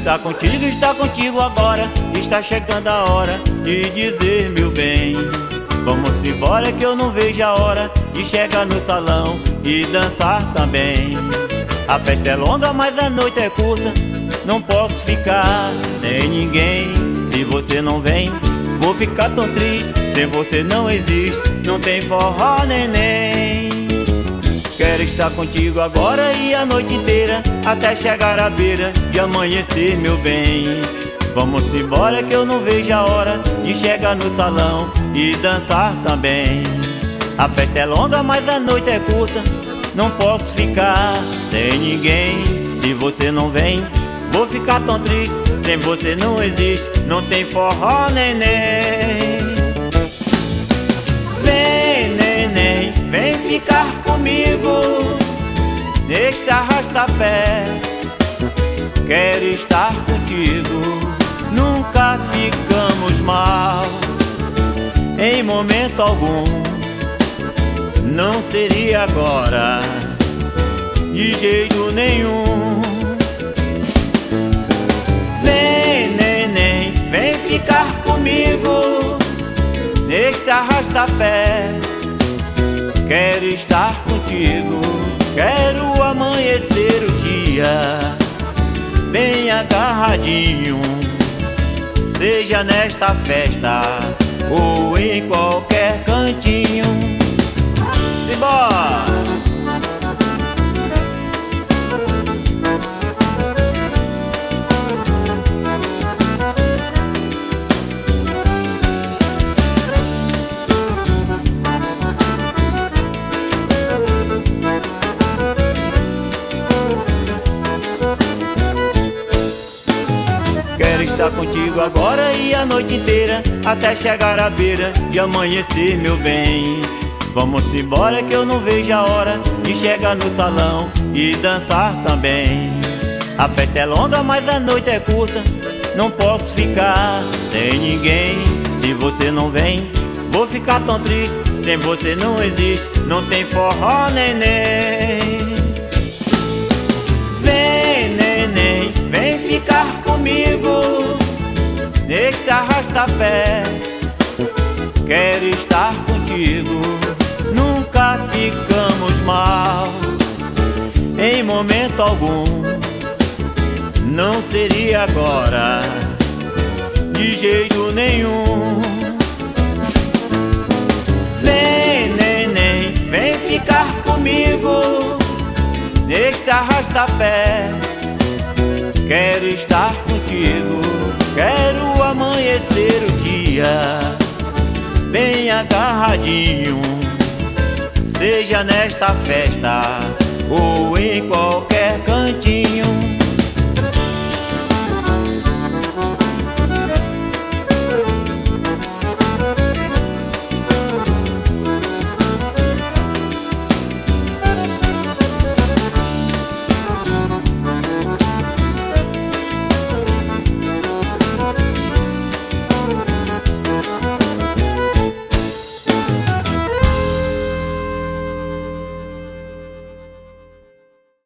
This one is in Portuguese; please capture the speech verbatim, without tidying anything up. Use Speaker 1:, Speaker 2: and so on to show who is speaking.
Speaker 1: estar contigo, estar contigo agora. Está chegando a hora de dizer meu bem. Vamos embora que eu não vejo a hora de chegar no salão e dançar também. A festa é longa, mas a noite é curta. Não posso ficar sem ninguém. Se você não vem, vou ficar tão triste. Sem você não existe, não tem forró neném. Quero estar contigo agora e a noite inteira, até chegar à beira e amanhecer meu bem. Vamos embora que eu não vejo a hora de chegar no salão e dançar também. A festa é longa, mas a noite é curta. Não posso ficar sem ninguém. Se você não vem, vou ficar tão triste. Sem você não existe, não tem forró neném. Vem neném, vem ficar comigo neste arrasta-pé. Quero estar contigo, nunca ficamos mal em momento algum. Não seria agora, de jeito nenhum. Vem neném, vem ficar comigo neste arrasta-pé. Quero estar contigo, quero amanhecer o dia bem agarradinho. Seja nesta festa ou em qualquer cantinho. Simbora! Quero estar contigo agora e a noite inteira, até chegar à beira e amanhecer meu bem. Vamos embora que eu não vejo a hora de chegar no salão e dançar também. A festa é longa, mas a noite é curta. Não posso ficar sem ninguém. Se você não vem, vou ficar tão triste. Sem você não existe, não tem forró neném. Vem neném, vem ficar comigo neste arrasta-pé. Quero estar contigo, nunca ficamos mal em momento algum. Não seria agora, de jeito nenhum. Vem neném, vem ficar comigo neste arrasta-pé. Quero estar contigo, quero amanhecer o dia bem agarradinho. Seja nesta festa ou em qualquer cantinho.